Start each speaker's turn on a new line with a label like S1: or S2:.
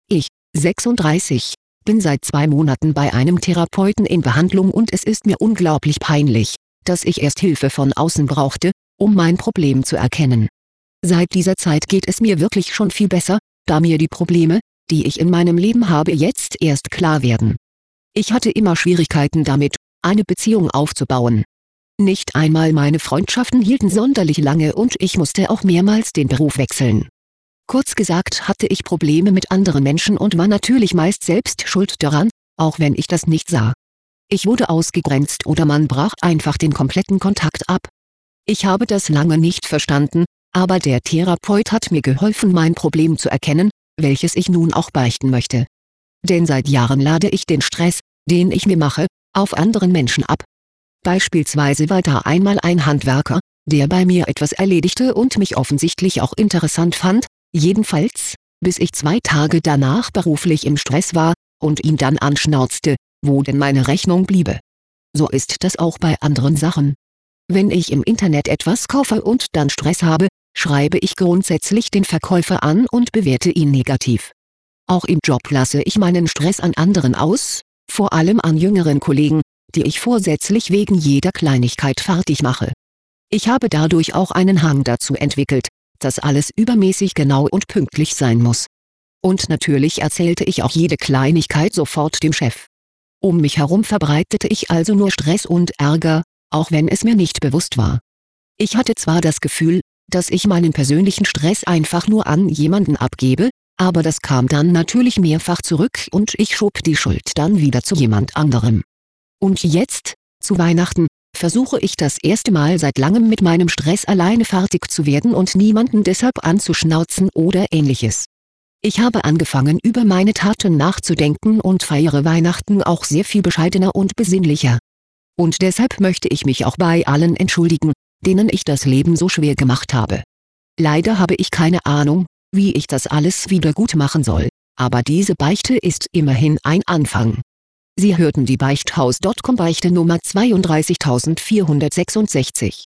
S1: Ich, 36, bin seit 2 Monaten bei einem Therapeuten in Behandlung und es ist mir unglaublich peinlich, dass ich erst Hilfe von außen brauchte, um mein Problem zu erkennen. Seit dieser Zeit geht es mir wirklich schon viel besser, da mir die Probleme, die ich in meinem Leben habe, jetzt erst klar werden. Ich hatte immer Schwierigkeiten damit, eine Beziehung aufzubauen. Nicht einmal meine Freundschaften hielten sonderlich lange und ich musste auch mehrmals den Beruf wechseln. Kurz gesagt hatte ich Probleme mit anderen Menschen und war natürlich meist selbst schuld daran, auch wenn ich das nicht sah. Ich wurde ausgegrenzt oder man brach einfach den kompletten Kontakt ab. Ich habe das lange nicht verstanden, aber der Therapeut hat mir geholfen, mein Problem zu erkennen, welches ich nun auch beichten möchte. Denn seit Jahren lade ich den Stress, den ich mir mache, auf anderen Menschen ab. Beispielsweise war da einmal ein Handwerker, der bei mir etwas erledigte und mich offensichtlich auch interessant fand, jedenfalls, bis ich 2 Tage danach beruflich im Stress war und ihn dann anschnauzte, wo denn meine Rechnung bliebe. So ist das auch bei anderen Sachen. Wenn ich im Internet etwas kaufe und dann Stress habe, schreibe ich grundsätzlich den Verkäufer an und bewerte ihn negativ. Auch im Job lasse ich meinen Stress an anderen aus, vor allem an jüngeren Kollegen, die ich vorsätzlich wegen jeder Kleinigkeit fertig mache. Ich habe dadurch auch einen Hang dazu entwickelt, dass alles übermäßig genau und pünktlich sein muss. Und natürlich erzählte ich auch jede Kleinigkeit sofort dem Chef. Um mich herum verbreitete ich also nur Stress und Ärger, auch wenn es mir nicht bewusst war. Ich hatte zwar das Gefühl, dass ich meinen persönlichen Stress einfach nur an jemanden abgebe, aber das kam dann natürlich mehrfach zurück und ich schob die Schuld dann wieder zu jemand anderem. Und jetzt, zu Weihnachten, versuche ich das erste Mal seit langem mit meinem Stress alleine fertig zu werden und niemanden deshalb anzuschnauzen oder ähnliches. Ich habe angefangen, über meine Taten nachzudenken und feiere Weihnachten auch sehr viel bescheidener und besinnlicher. Und deshalb möchte ich mich auch bei allen entschuldigen, denen ich das Leben so schwer gemacht habe. Leider habe ich keine Ahnung, wie ich das alles wieder gut machen soll, aber diese Beichte ist immerhin ein Anfang. Sie hörten die Beichthaus.com Beichte Nummer 32466.